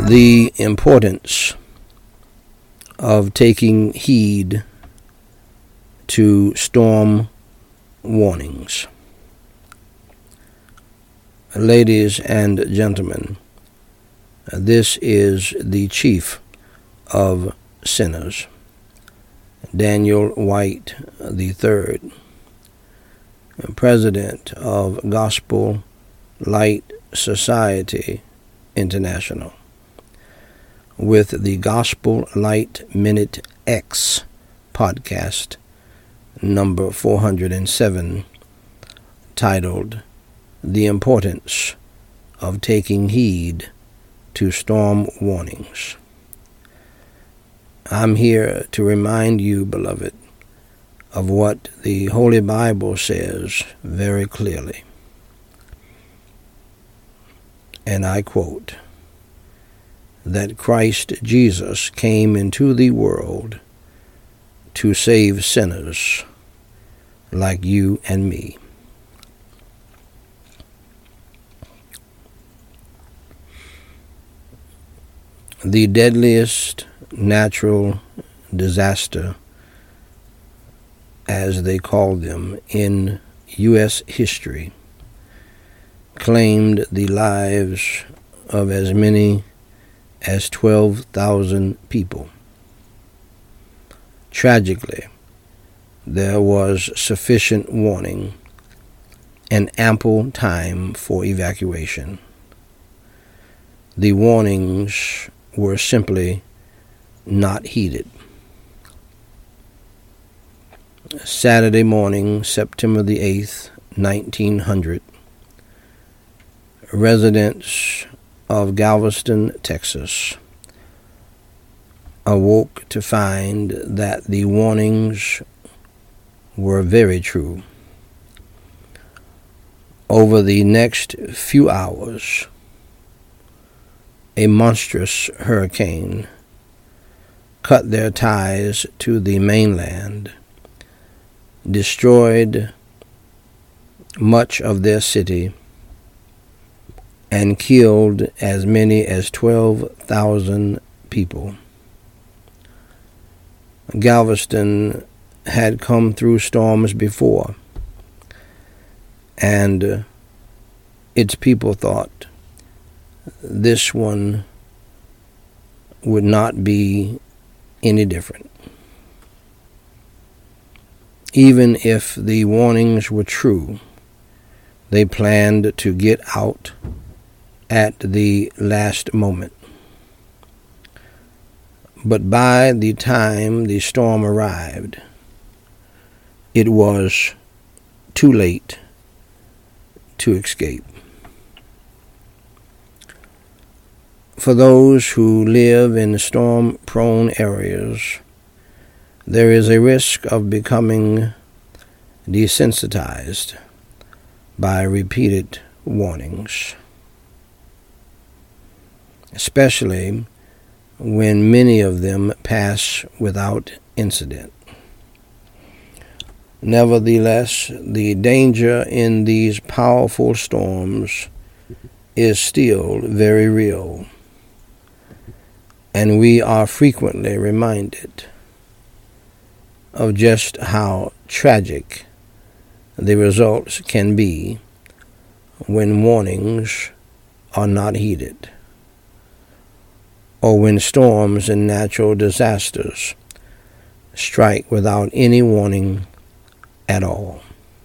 The importance of taking heed to storm warnings. Ladies and gentlemen, this is the chief of sinners, Daniel White III, president of Gospel Light Society International, with the Gospel Light Minute X podcast number 407, titled The Importance of Taking Heed to Storm Warnings. I'm here to remind you, beloved, of what the Holy Bible says very clearly. And I quote, that Christ Jesus came into the world to save sinners like you and me. The deadliest natural disaster, as they call them in U.S. history, claimed the lives of as many as 12,000 people. Tragically, there was sufficient warning and ample time for evacuation. The warnings were simply not heeded. Saturday morning, September the 8th, 1900, residents of Galveston, Texas, awoke to find that the warnings were very true. Over the next few hours, a monstrous hurricane cut their ties to the mainland, destroyed much of their city, and killed as many as 12,000 people. Galveston had come through storms before, and its people thought this one would not be any different. Even if the warnings were true, they planned to get out at the last moment. But by the time the storm arrived, it was too late to escape. For those who live in storm-prone areas, there is a risk of becoming desensitized by repeated warnings, especially when many of them pass without incident. Nevertheless, the danger in these powerful storms is still very real, and we are frequently reminded of just how tragic the results can be when warnings are not heeded, or when storms and natural disasters strike without any warning at all.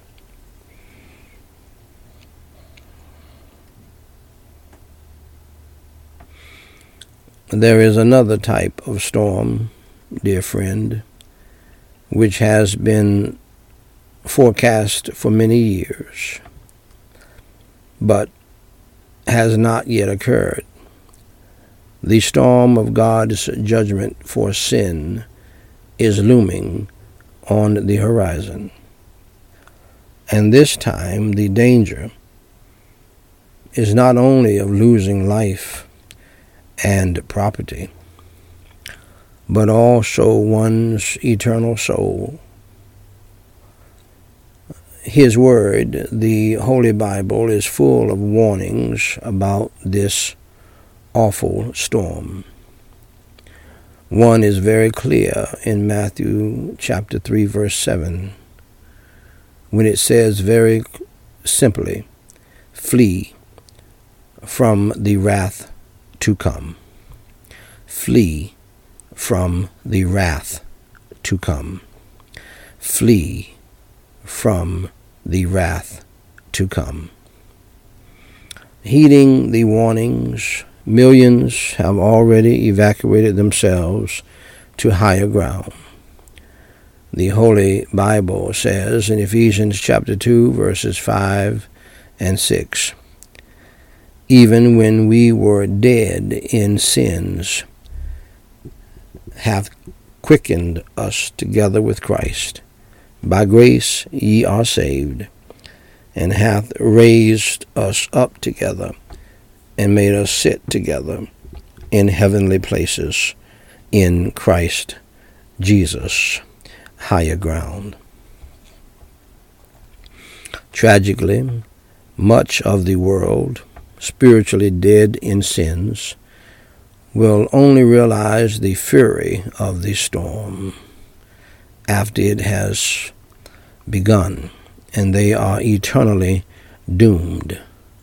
There is another type of storm, dear friend, which has been forecast for many years, but has not yet occurred. The storm of God's judgment for sin is looming on the horizon. And this time the danger is not only of losing life and property, but also one's eternal soul. His Word, the Holy Bible, is full of warnings about this awful storm. One is very clear in Matthew chapter 3, verse 7, when it says very simply, flee from the wrath to come. Flee from the wrath to come. Flee from the wrath to come. Heeding the warnings, millions have already evacuated themselves to higher ground. The Holy Bible says in Ephesians chapter 2, verses 5 and 6, even when we were dead in sins, hath quickened us together with Christ. By grace ye are saved, and hath raised us up together, and made us sit together in heavenly places in Christ Jesus. Higher ground. Tragically, much of the world, spiritually dead in sins, will only realize the fury of the storm after it has begun, and they are eternally doomed.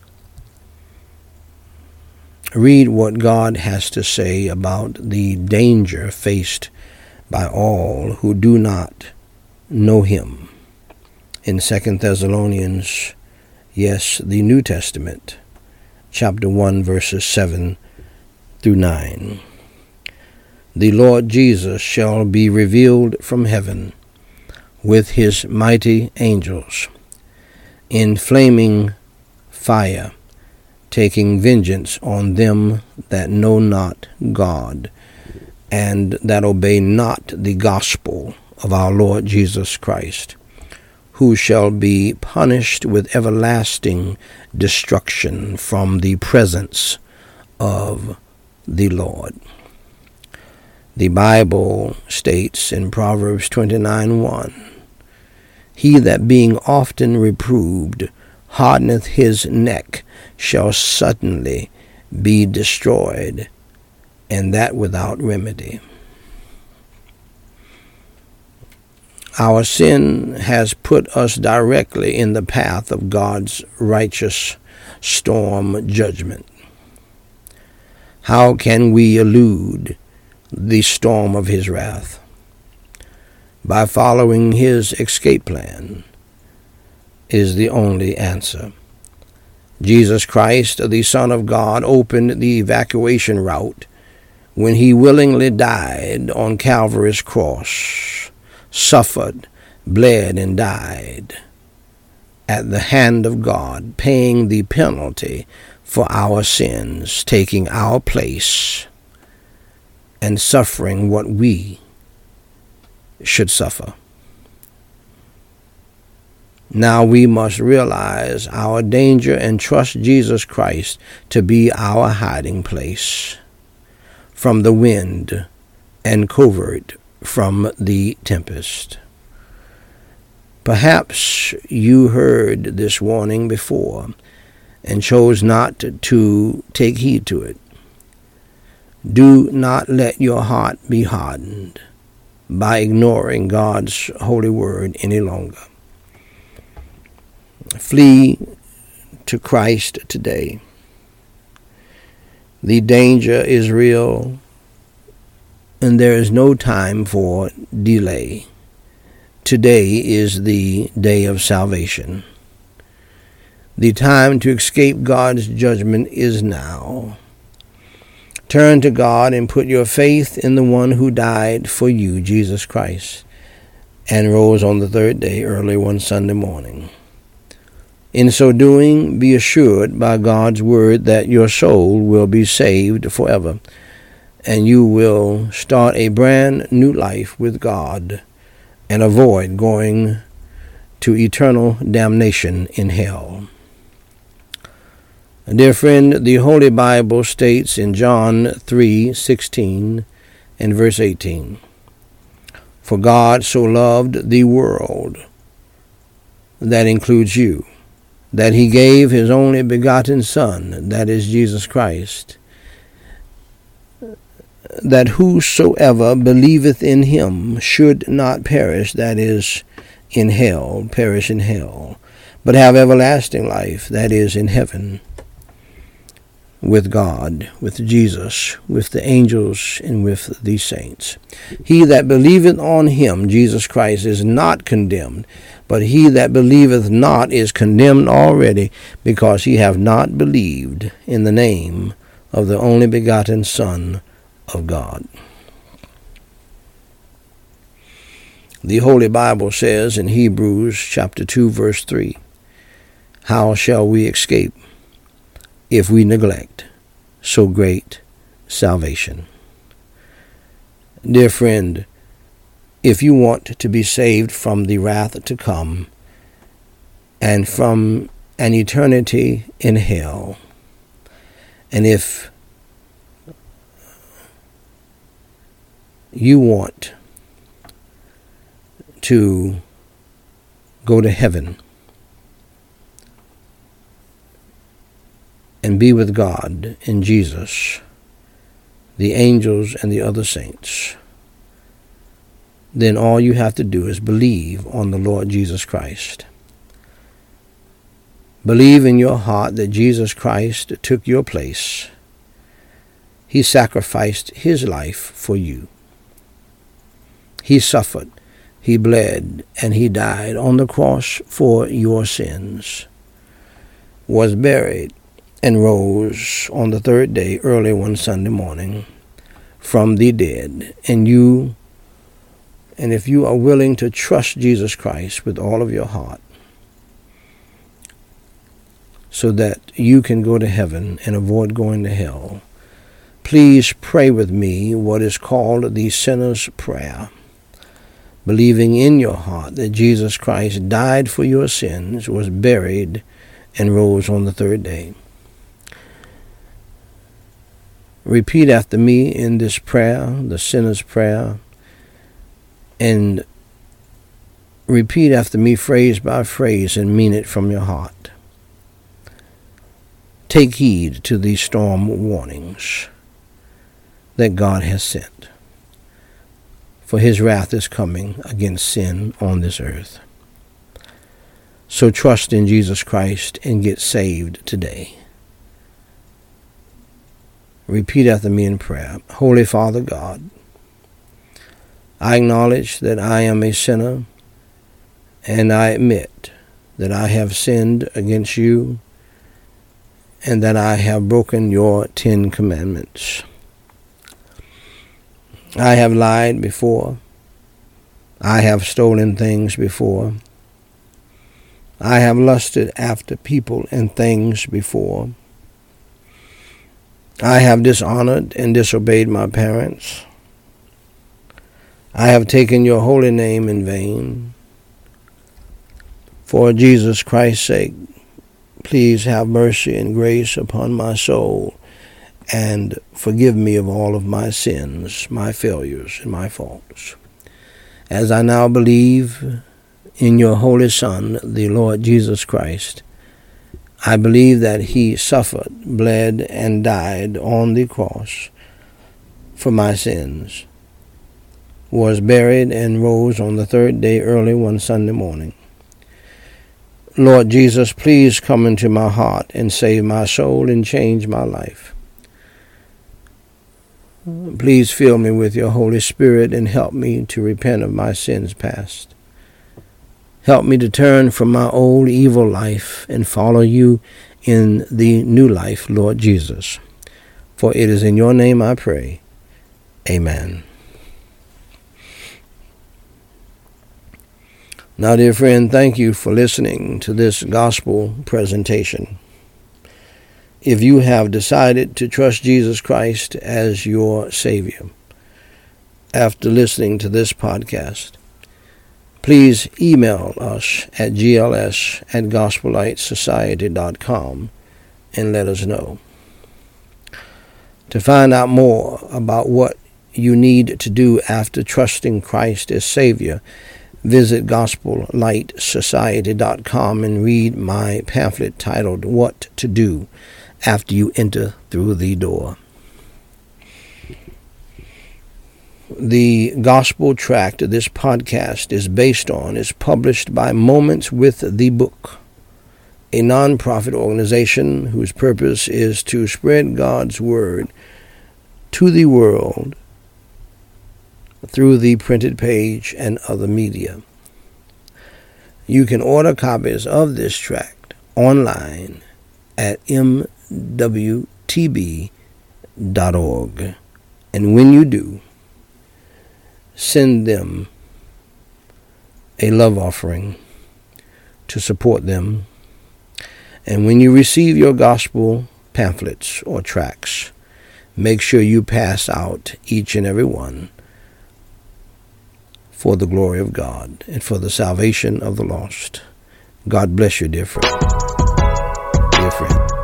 Read what God has to say about the danger faced by all who do not know him. In 2 Thessalonians, yes, the New Testament, chapter 1, verses 7 through 9. The Lord Jesus shall be revealed from heaven with his mighty angels, in flaming fire, taking vengeance on them that know not God, and that obey not the gospel of our Lord Jesus Christ, who shall be punished with everlasting destruction from the presence of the Lord. The Bible states in Proverbs 29:1, he that being often reproved hardeneth his neck shall suddenly be destroyed, and that without remedy. Our sin has put us directly in the path of God's righteous storm judgment. How can we elude the storm of his wrath? By following his escape plan is the only answer. Jesus Christ, the Son of God, opened the evacuation route when he willingly died on Calvary's cross, suffered, bled, and died at the hand of God, paying the penalty for our sins, taking our place, and suffering what we should suffer. Now we must realize our danger and trust Jesus Christ to be our hiding place from the wind and covert from the tempest. Perhaps you heard this warning before and chose not to take heed to it. Do not let your heart be hardened by ignoring God's holy word any longer. Flee to Christ today. The danger is real, and there is no time for delay. Today is the day of salvation. The time to escape God's judgment is now. Turn to God and put your faith in the one who died for you, Jesus Christ, and rose on the third day early one Sunday morning. In so doing, be assured by God's word that your soul will be saved forever, and you will start a brand new life with God and avoid going to eternal damnation in hell. Dear friend, the Holy Bible states in John 3:16 and verse 18, for God so loved the world, that includes you, that he gave his only begotten Son, that is Jesus Christ, that whosoever believeth in him should not perish, that is, in hell, perish in hell, but have everlasting life, that is, in heaven, with God, with Jesus, with the angels, and with the saints. He that believeth on him, Jesus Christ, is not condemned, but he that believeth not is condemned already, because he have not believed in the name of the only begotten Son of God. The Holy Bible says in Hebrews chapter 2, verse 3, how shall we escape if we neglect so great salvation? Dear friend, if you want to be saved from the wrath to come and from an eternity in hell, and if you want to go to heaven and be with God in Jesus, the angels, and the other saints, then all you have to do is believe on the Lord Jesus Christ. Believe in your heart that Jesus Christ took your place. He sacrificed his life for you. He suffered, he bled, and he died on the cross for your sins, was buried, and rose on the third day early one Sunday morning from the dead. And if you are willing to trust Jesus Christ with all of your heart, so that you can go to heaven and avoid going to hell, please pray with me what is called the sinner's prayer, believing in your heart that Jesus Christ died for your sins, was buried, and rose on the third day. Repeat after me in this prayer, the sinner's prayer, and repeat after me phrase by phrase and mean it from your heart. Take heed to these storm warnings that God has sent, for his wrath is coming against sin on this earth. So trust in Jesus Christ and get saved today. Repeat after me in prayer. Holy Father God, I acknowledge that I am a sinner, and I admit that I have sinned against you and that I have broken your 10 commandments. I have lied before. I have stolen things before. I have lusted after people and things before. I have dishonored and disobeyed my parents. I have taken your holy name in vain. For Jesus Christ's sake, please have mercy and grace upon my soul and forgive me of all of my sins, my failures, and my faults. As I now believe in your holy Son, the Lord Jesus Christ, I believe that he suffered, bled, and died on the cross for my sins, was buried, and rose on the third day early one Sunday morning. Lord Jesus, please come into my heart and save my soul and change my life. Please fill me with your Holy Spirit and help me to repent of my sins past. Help me to turn from my old evil life and follow you in the new life, Lord Jesus. For it is in your name I pray. Amen. Now, dear friend, thank you for listening to this gospel presentation. If you have decided to trust Jesus Christ as your Savior after listening to this podcast, please email us at gls@gospellightsociety.com and let us know. To find out more about what you need to do after trusting Christ as Savior, visit gospellightsociety.com and read my pamphlet titled What to Do After You Enter Through the Door. the gospel tract this podcast is based on is published by Moments with the Book, a nonprofit organization whose purpose is to spread God's Word to the world through the printed page and other media. You can order copies of this tract online at mwtb.org. And when you do, send them a love offering to support them. And when you receive your gospel pamphlets or tracts, make sure you pass out each and every one for the glory of God and for the salvation of the lost. God bless you, dear friend. Dear friend.